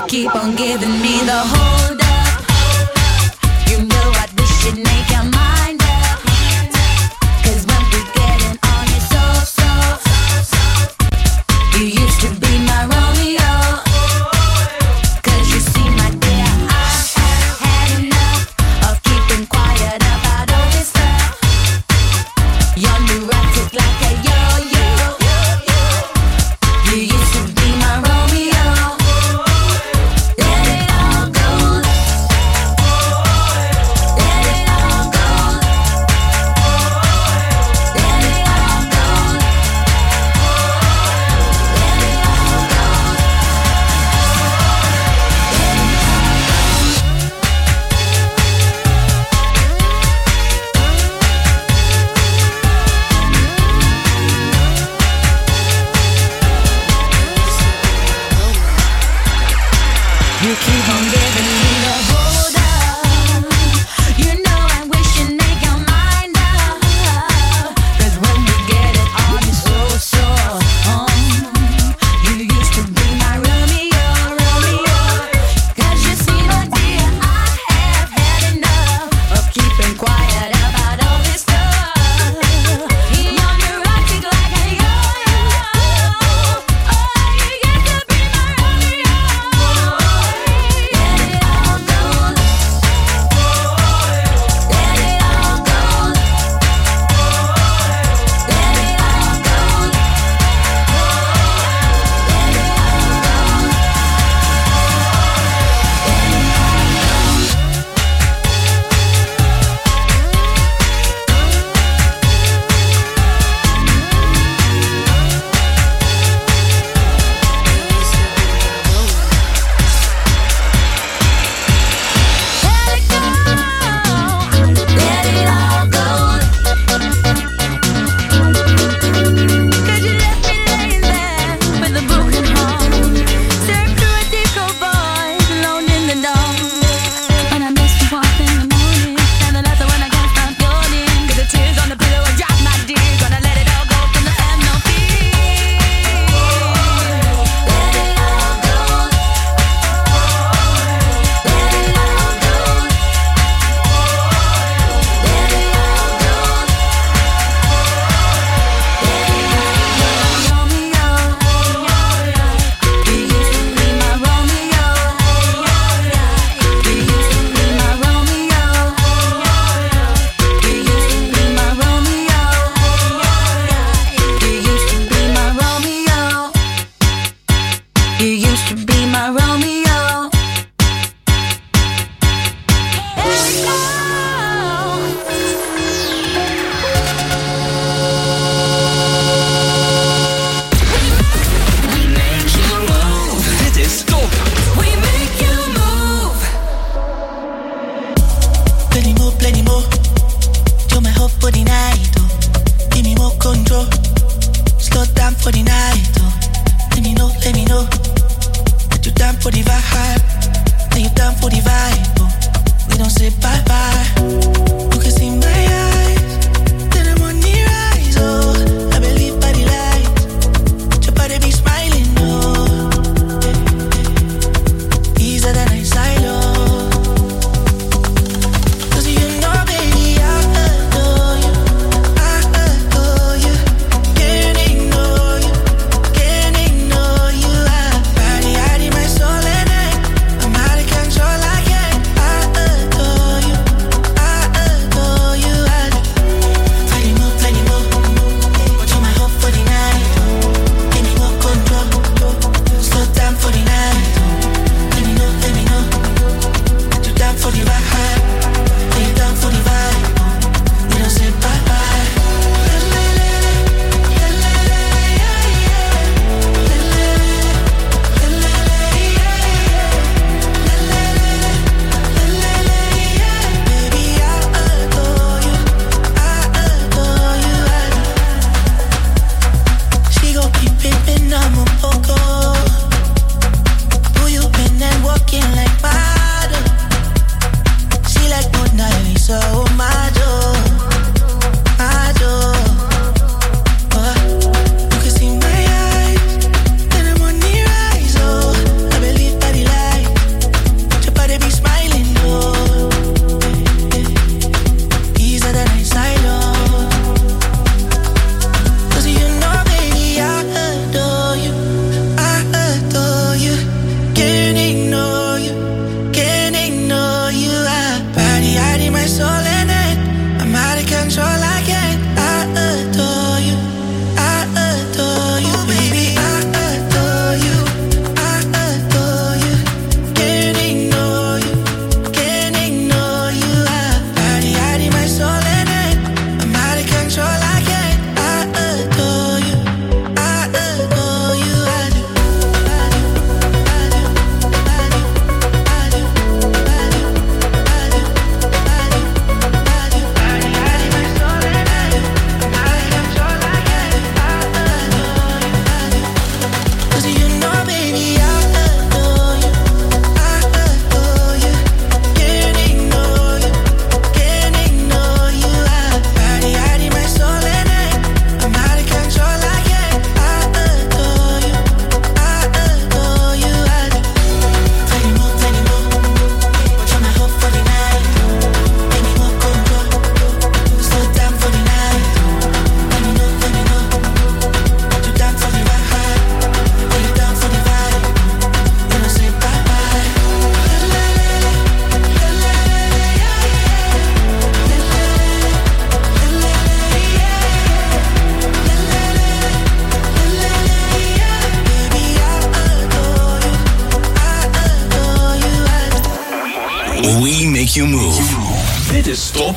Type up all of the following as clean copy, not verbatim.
keep on giving me the hold up. You know what, we should make your mind up. 'Cause when we getting on your so you used to be my Romeo. 'Cause you see my dear, I have had enough of keeping quiet about all this stuff. You're neurotic like a yo-yo. You used to be my Romeo. Let it all go. Let it all go. Let it all go. Let it all go. You keep on giving me the hold up. You know I wish you'd make your mind up. 'Cause when we get it on, you're so you used to be my Romeo. 'Cause you see my dear, I have had enough of keeping quiet about all this stuff. You're neurotic like a yo-yo. Oh, you used to be my Romeo. Let it all We make you move. Dit is Top.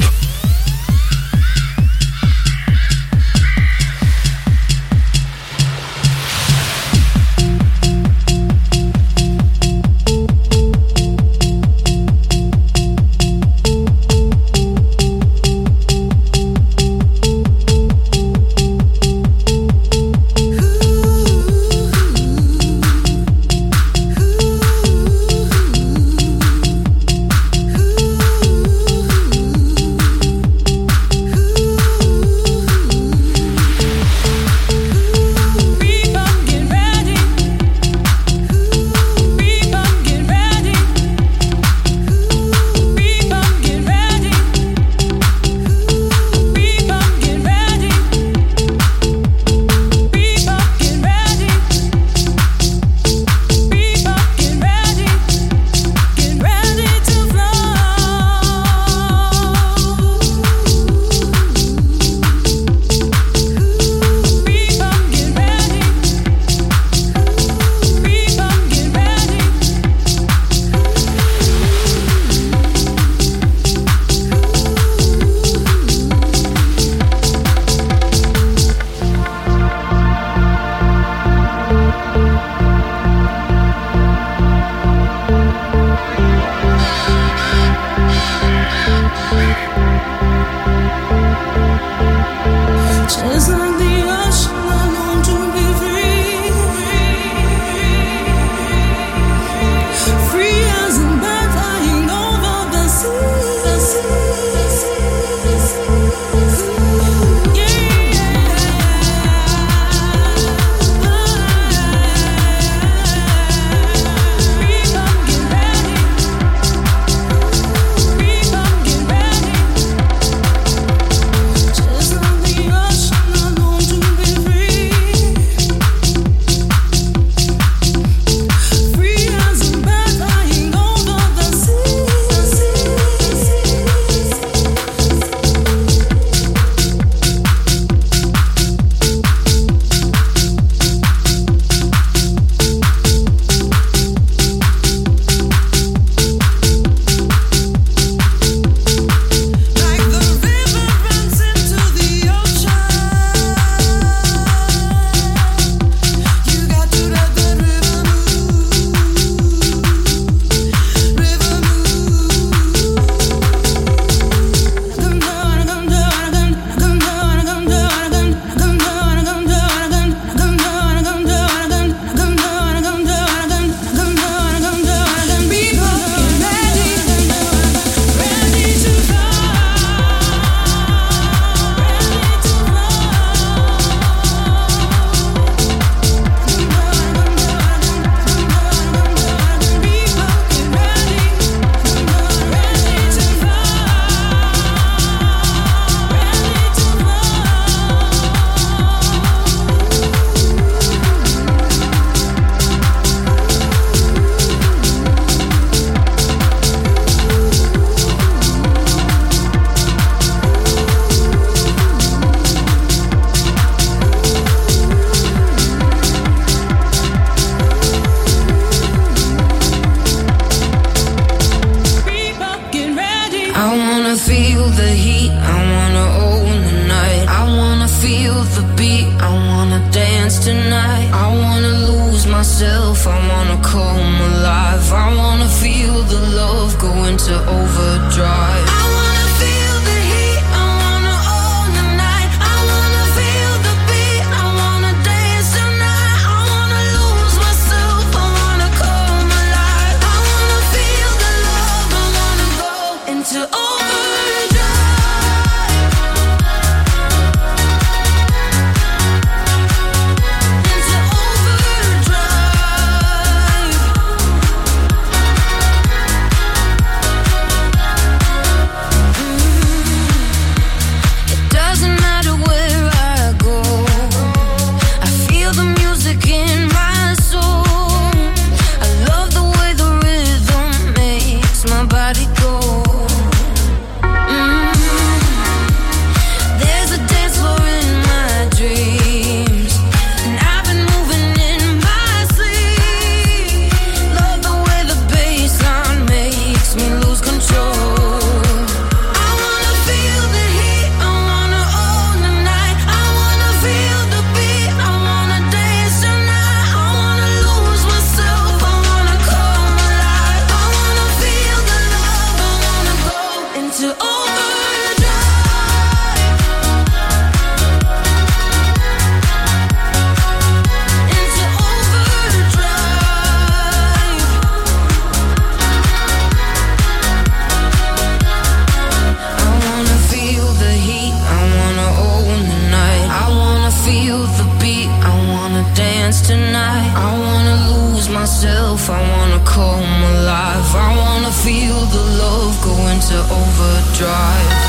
overdrive.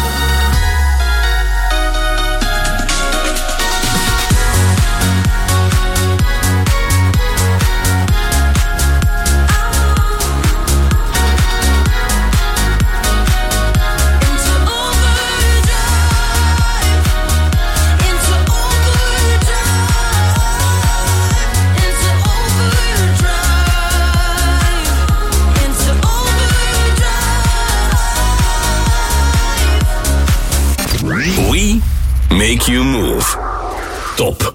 Make you move. Top.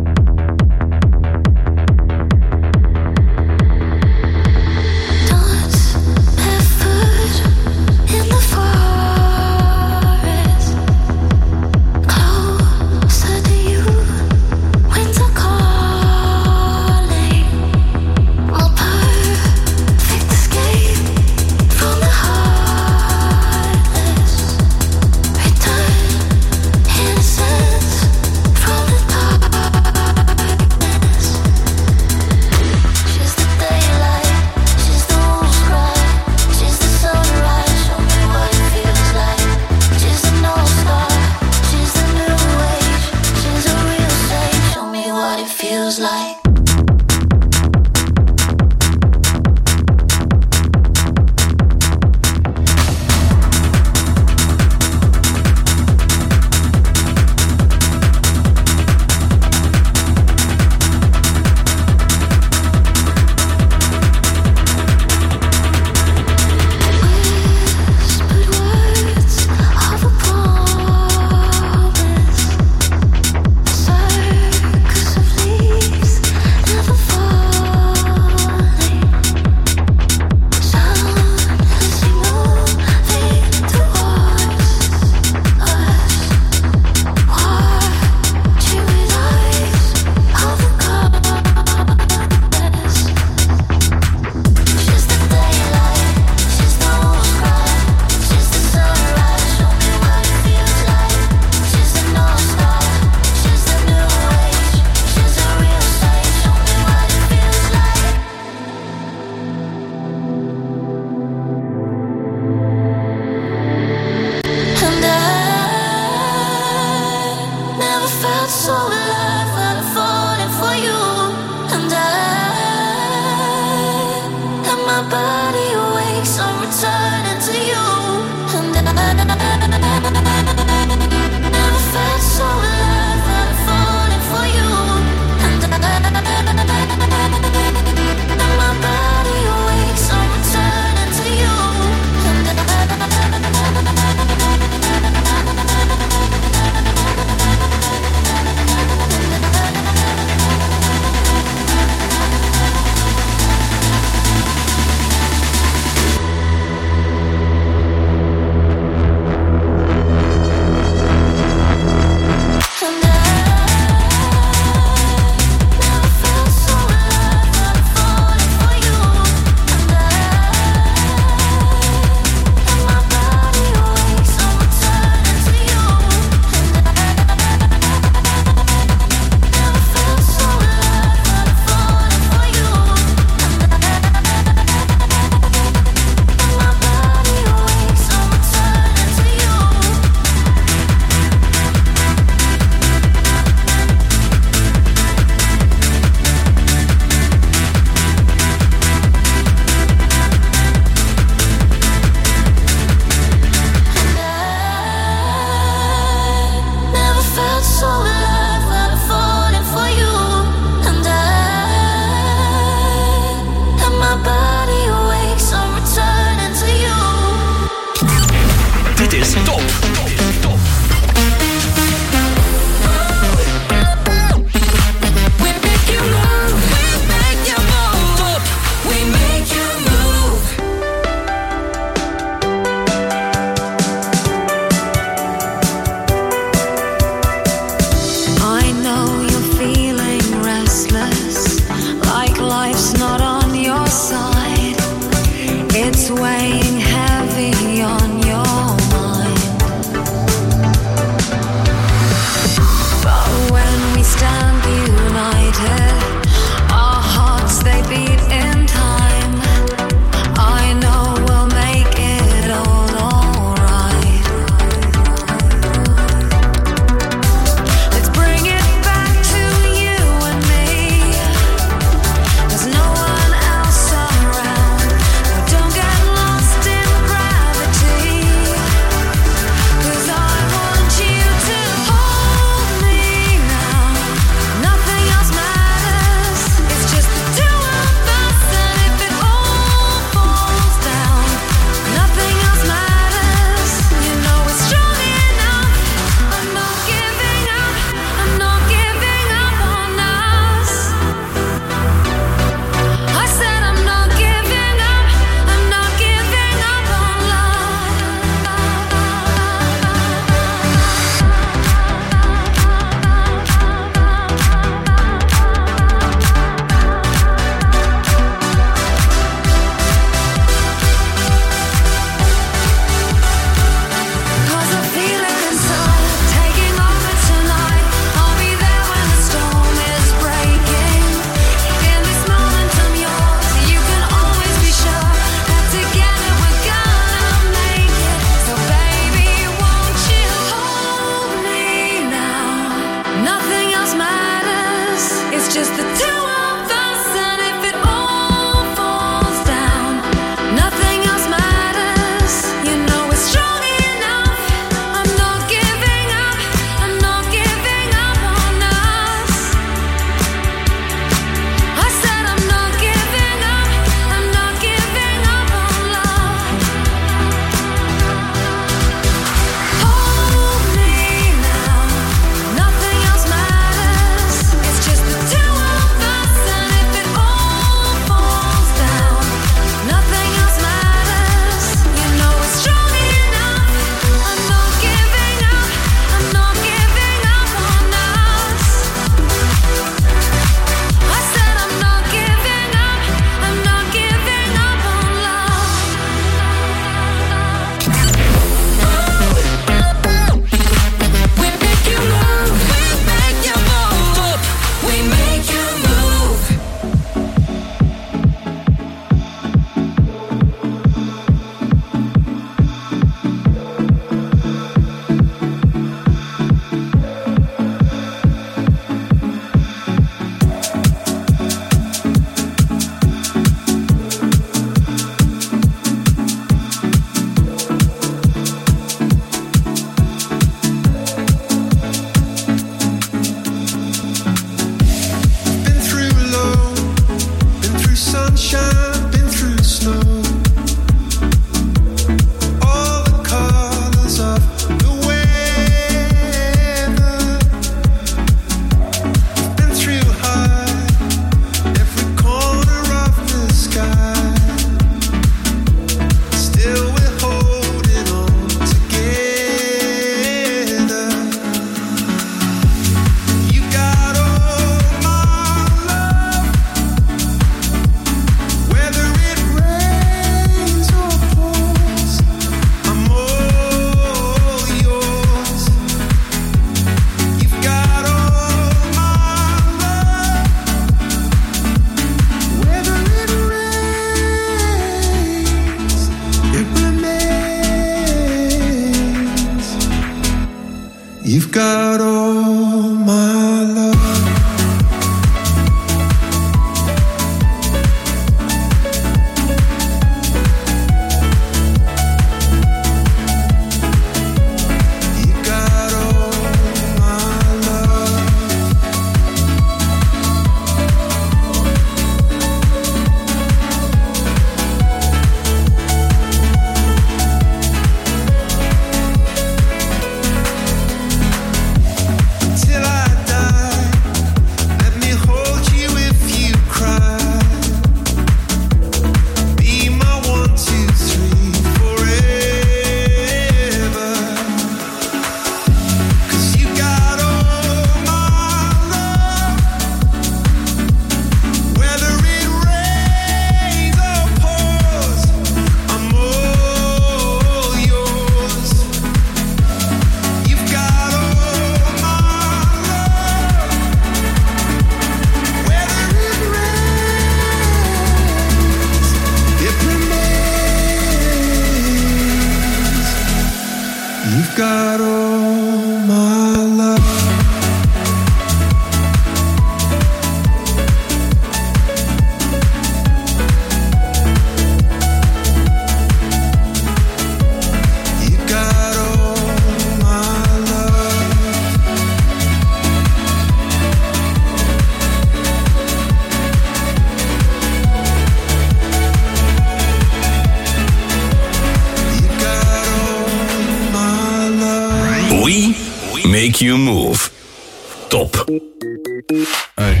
AQ Move. Top. Hey.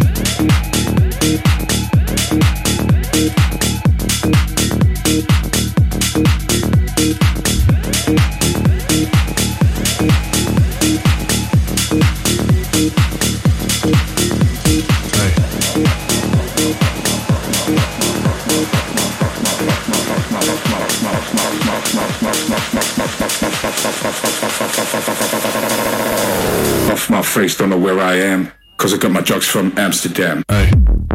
Off my face, don't know where I am, cause I got my drugs from Amsterdam. Hey.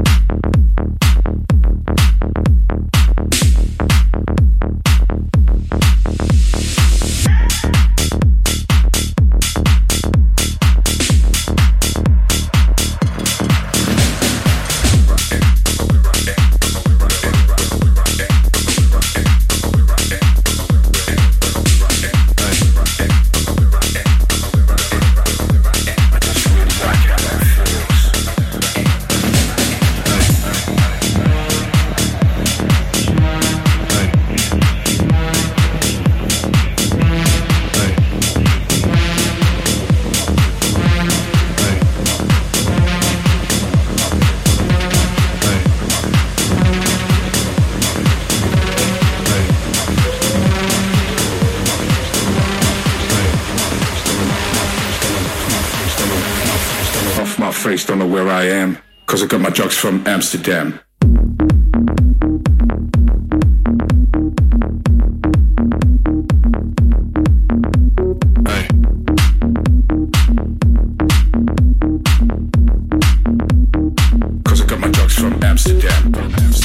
Face, don't know where I am, cause I got my drugs from Amsterdam. Hey. Cause I got my drugs from Amsterdam.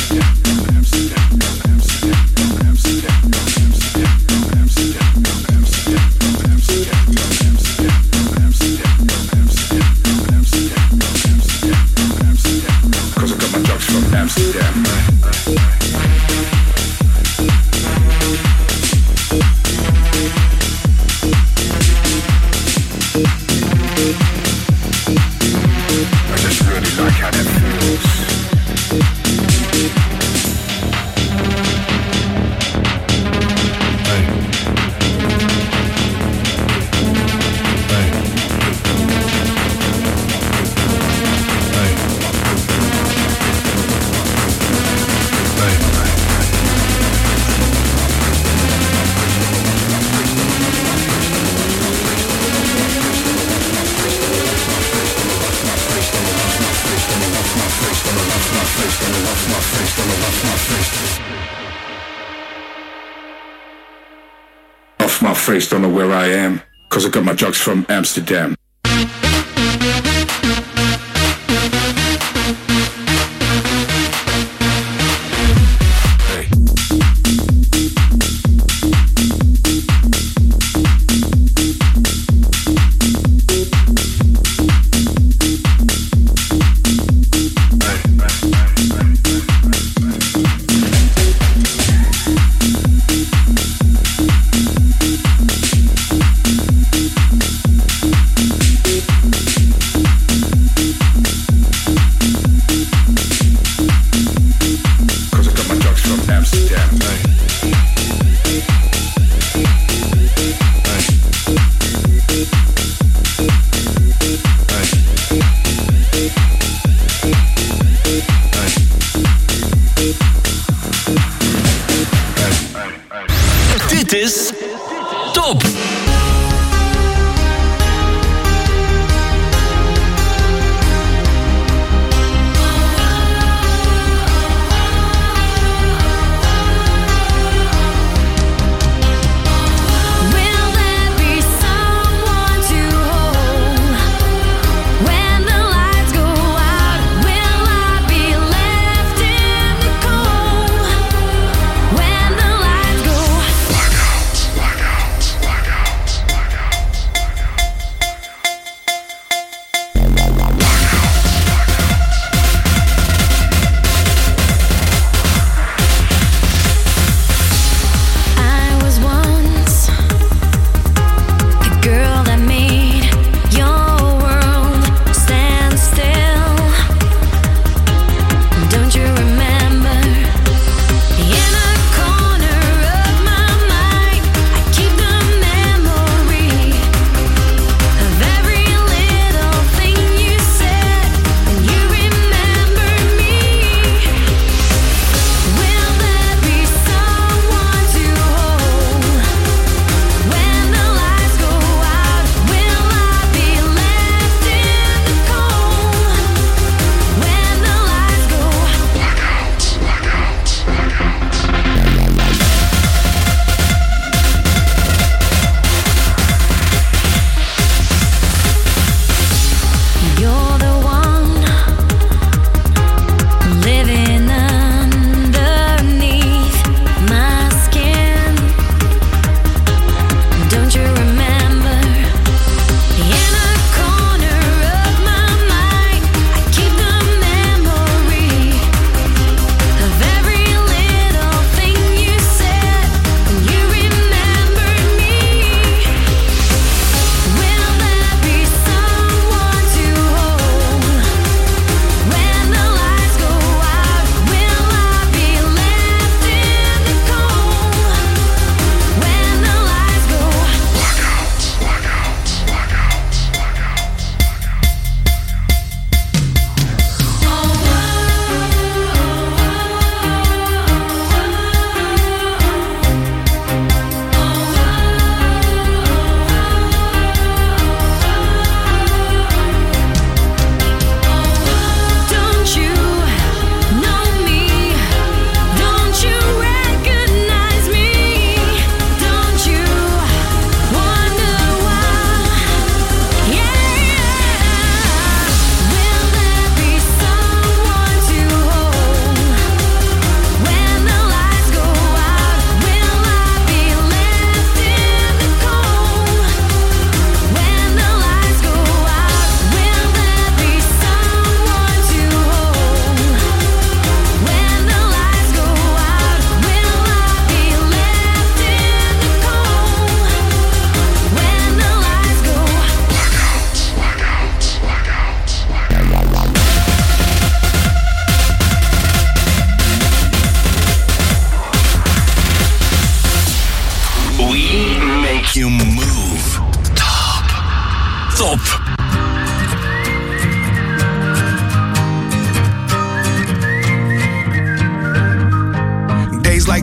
Off my face, don't know where I am, cause I got my drugs from Amsterdam.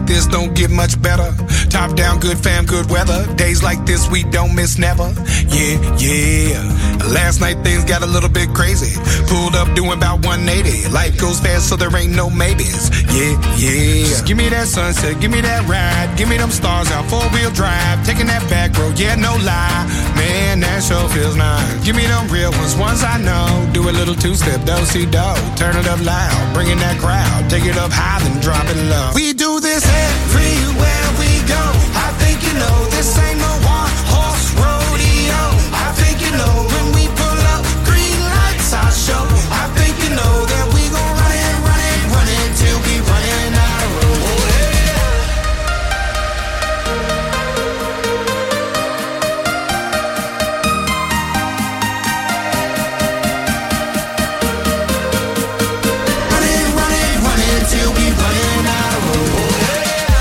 like this don't get much better. Top down, good fam, good weather. Days like this we don't miss never. Yeah, yeah. Last night things got a little bit crazy. Pulled up doing about 180. Life goes fast so there ain't no maybes. Yeah, yeah. Just give me that sunset, give me that ride. Give me them stars out, 4-wheel drive. Taking that back road, yeah, no lie. Man, that sure feels nice. Give me them real ones I know. Do a little two-step, do-si-do. Turn it up loud, bringing that crowd. Take it up high, then drop it low. We do this everywhere we go. I think you know this ain't no one-horse rodeo. I think you know when we pull up, green lights I show. I think you know that we gon' run it till we running out of road. Oh, yeah. Running till we running out of road. Oh, yeah.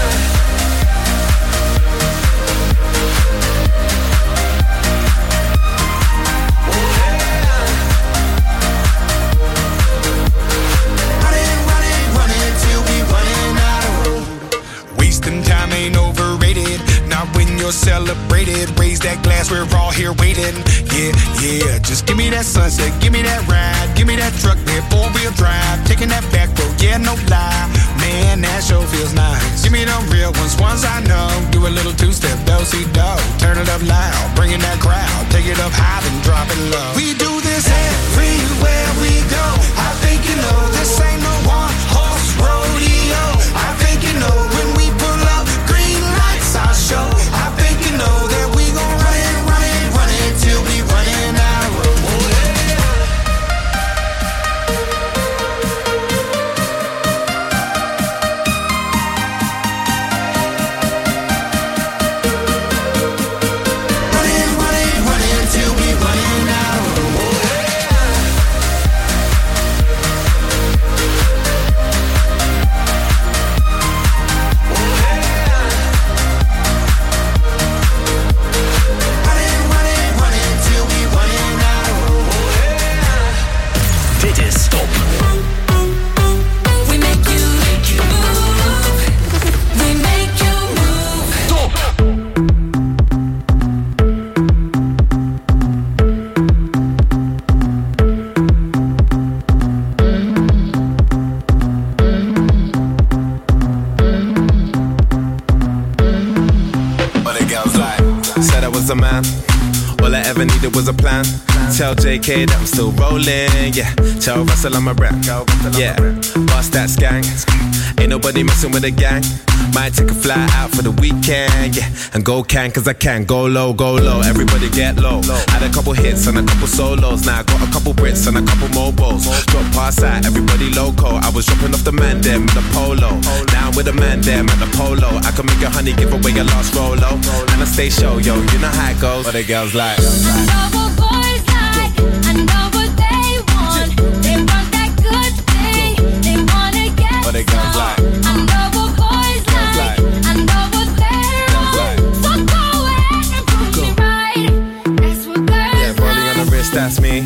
You're celebrated, raise that glass, we're all here waiting. Yeah, yeah, just give me that sunset, give me that ride, give me that truck, that 4-wheel drive, taking that back road, yeah, no lie. Man, that sure feels nice. Give me them real ones I know. Do a little two-step, do-si-do. Turn it up loud, bringing that crowd. Take it up high, then drop it low. We do this everywhere we go. I think you know this ain't no one-horse rodeo. I think you know when we pull up, green lights I show. I think you know that we gon' run it till we running out of road. Oh, yeah. Running till we running out of road. Oh, a man. All I ever needed was a plan. Tell JK that I'm still rolling, yeah. Tell Russell I'm a rap, yeah. Bust that skank. Ain't nobody messing with a gang. Might take a fly out for the weekend, yeah. And go cause I can. Go low, everybody get low. Had a couple hits and a couple solos. Now I got a couple Brits and a couple mobiles. Drop past that, everybody loco. I was dropping off the man them with the polo. Now I'm with the man them at the polo. I can make a honey give away a last Rolo. And I stay show, yo, you know how it goes. What the girls like? I know what boys like, I know what they want. They want that good thing, they wanna get What the girls like? I know what boys like, I know what they're on. So go ahead and prove me right. That's what girls Yeah, rolling on the wrist, that's me.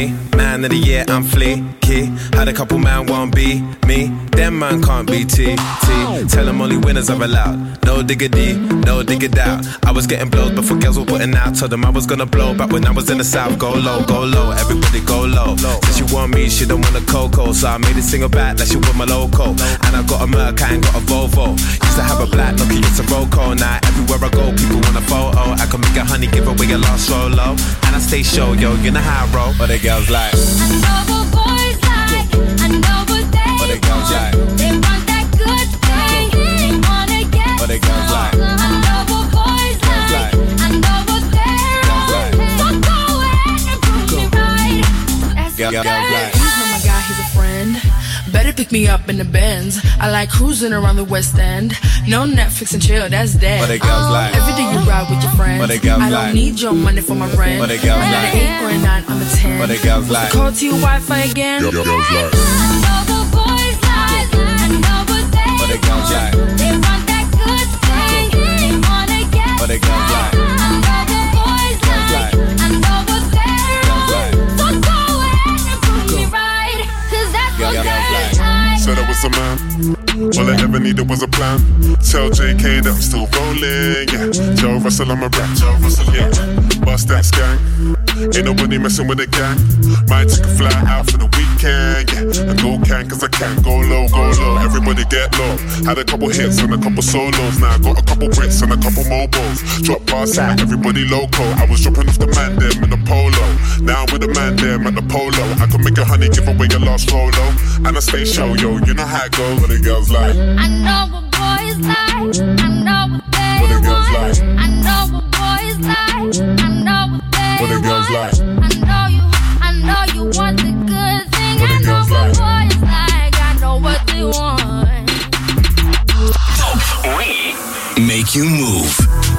Man of the year, I'm fleeky. Had a couple man won't be me. Them man can't be T. Tell them only winners are allowed. No diggity, no dig it out. I was getting blows before girls were putting out. Told them I was gonna blow back when I was in the south. Go low, everybody go low. Said she want me, she don't want a Coco. So I made it single back like she want my loco. And I got a Merc, I ain't got a Volvo. Used to have a black Nokia, it's a Roco. Now everywhere I go, people want a photo. I can make a honey, give away a lost Rolo. And I stay show, yo, you know how I roll. What the girls like? I know what boys like, I know what they What the girls like? They want that good thing, they wanna get What the girls like? I know what boys like, I know what they're on. So go ahead and prove me right. That's what girls like. He's not my guy, he's a friend. Better pick me up in the Benz. I like cruising around the West End. No Netflix and chill, that's dead. What the girls like? Every day you ride with your friends. What the girls I like? don't need your money for my rent. What the girls I'm like? an 8 or a 9, I'm a 10. What the girls like? Call to your Wi-Fi again. Girls like. I know what boys like, I know what they What the girls like? They want that good thing, they wanna get What the girls like? I know what boys like, I know what they're on. So go ahead and prove me right, 'cause that's what girls like. said I was a man. All I ever needed was a plan. Tell JK that I'm still rolling, yeah. Tell Russell I'm a rap, yeah. Bust that skank. Ain't nobody messing with the gang. Might take a fly out for the weekend, yeah. And go cause I can. Go low, everybody get low. Had a couple hits and a couple solos. Now I got a couple Brits and a couple mobiles. Drop bars out, everybody loco. I was dropping off the man them in the polo. Now I'm with the man them at the polo. I could make a honey, give away your last photo. And I stay show, yo, you know how it goes. What the girls like. I know what boys like. I know what they What the girls want. like. I know what boys like. I know what they What the girls want. like. I know you want the good thing. What the I know girls what like. boys like. I know what they want. We make you move.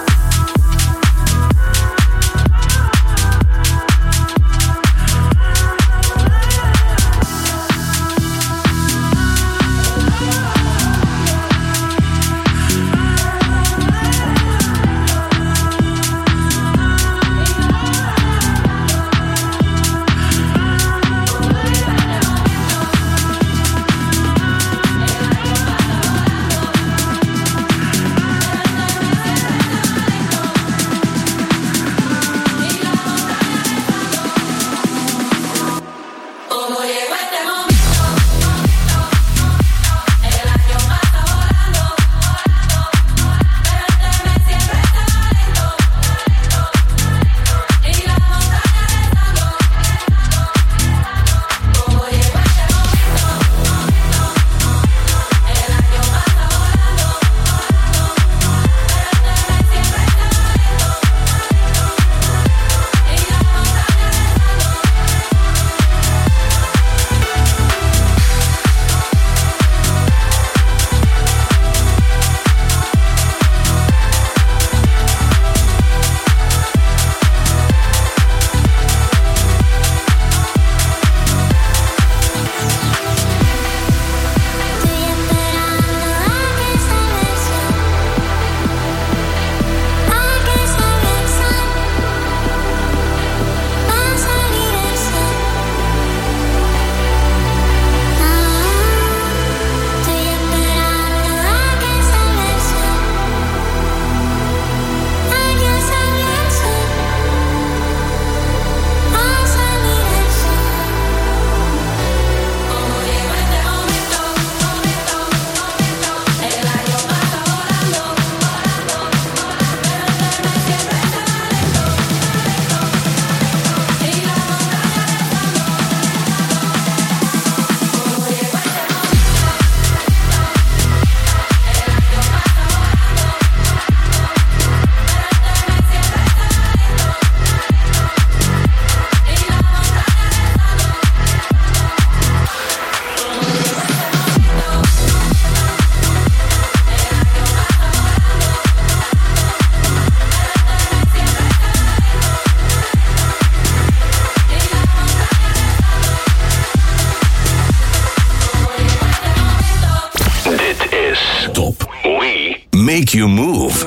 Make you move.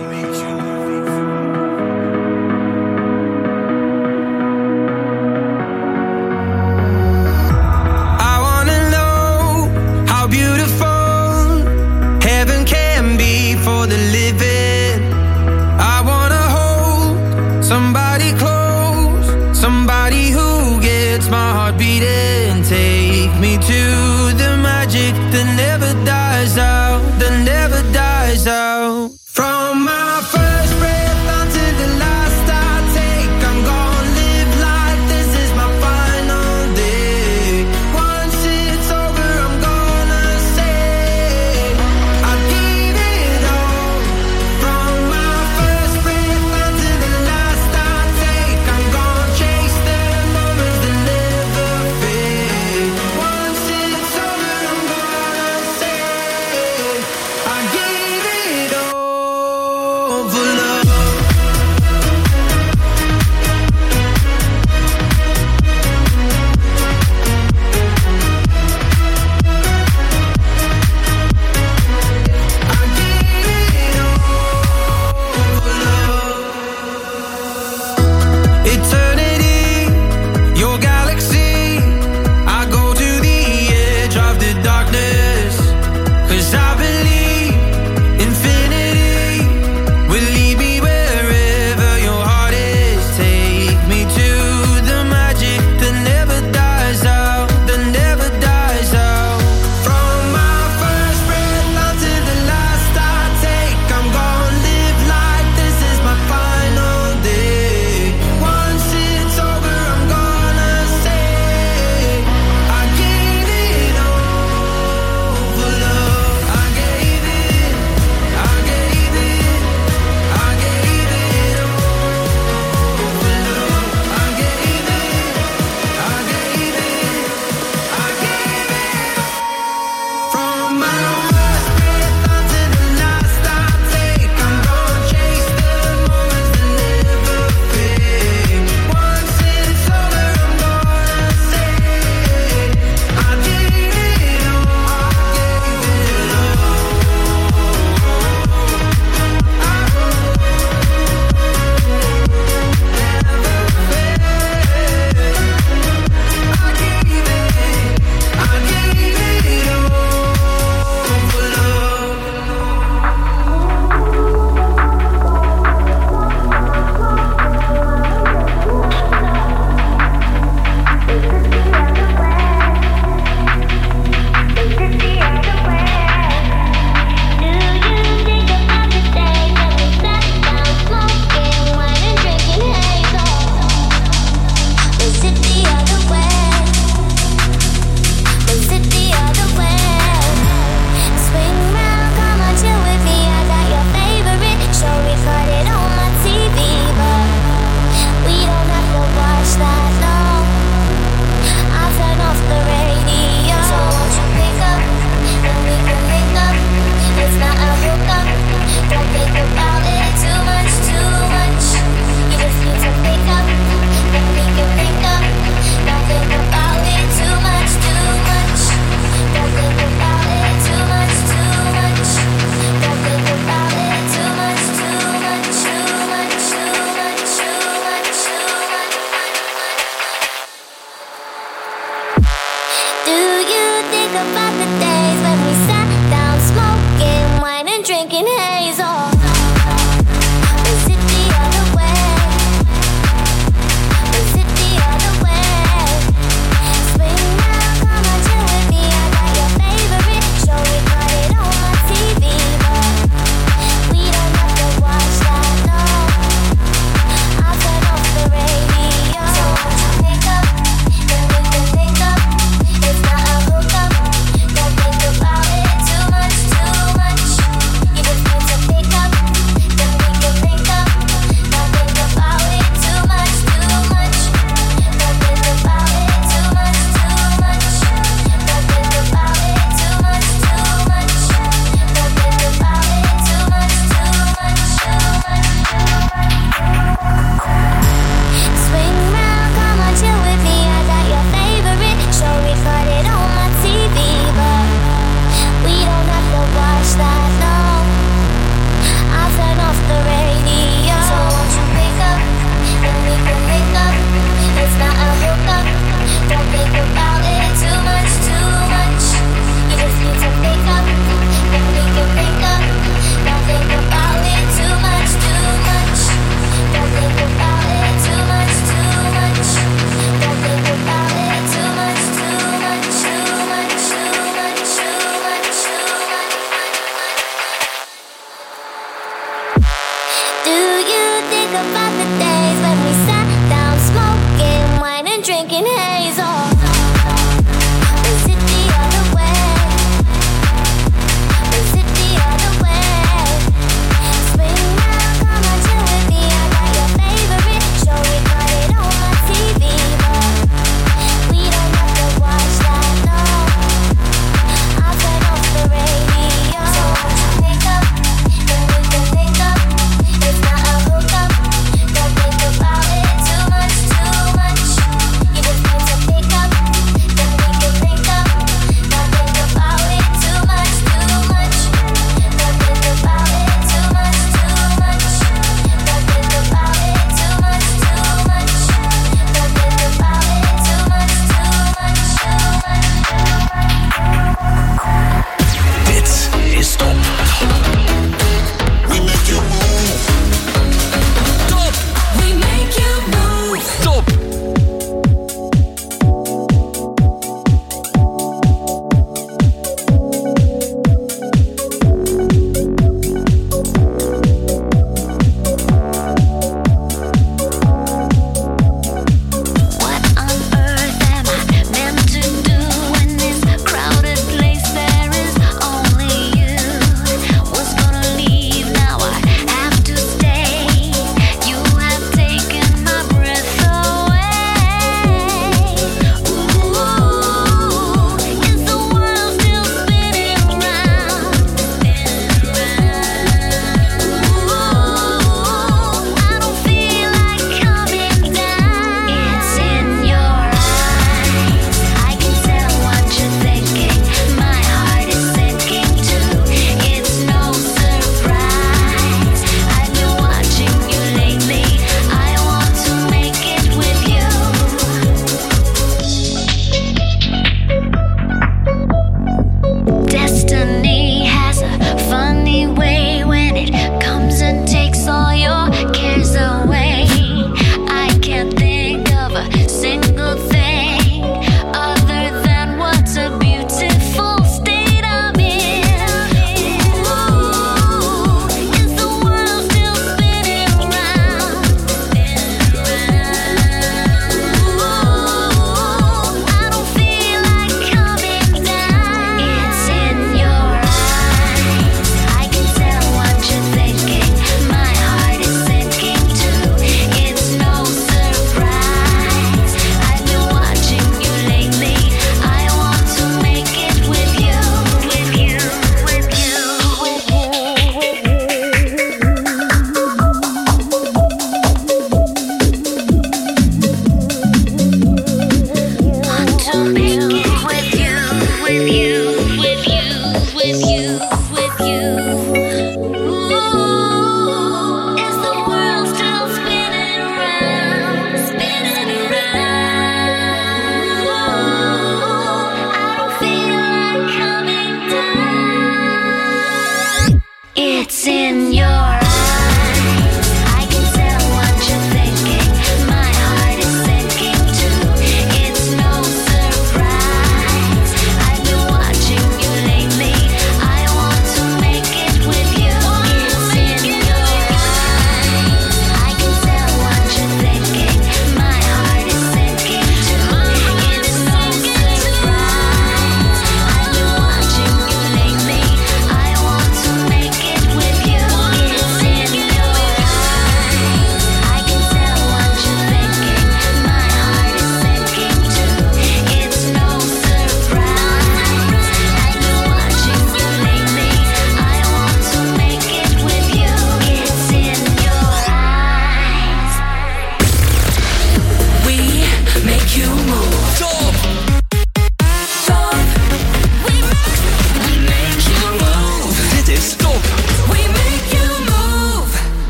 I wanna know how beautiful heaven can be for the living. I wanna hold somebody close, somebody who gets my heart beating. Take me to the magic that never dies out, that never dies out. From my first breath until the last I take, I'm gonna live like this is my final day. Once it's over, I'm gonna say I gave it all. From my first breath until the last I take, I'm gonna chase the moments that never fade. Once it's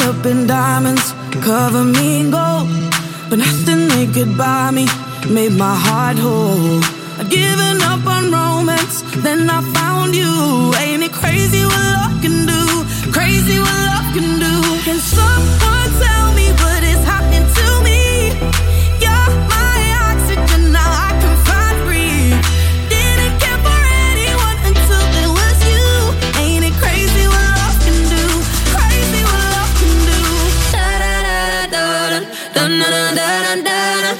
up in diamonds, cover me in gold, but nothing they could buy me made my heart whole. I'd given up on romance, then I found you. Ain't it crazy what love can do? Crazy what love can do. Can someone tell me what is happening to me? You're my oxygen, now I can find breathe. Didn't care for anyone until it was you. Ain't it crazy what love can do? Crazy what love can do. Da da da da da da da da da da.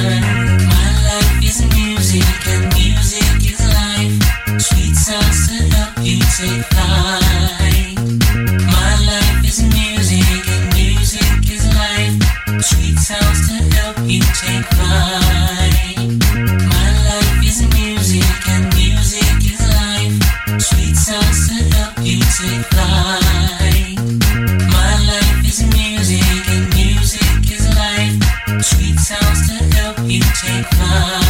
My life is music and music is life. Sweet sounds to help you take flight. My life is music and music is life. Sweet sounds to help you take flight. My life is music and music is life. Sweet sounds to help you take flight. My life is music and music is life. Sweet sounds to help you take flight.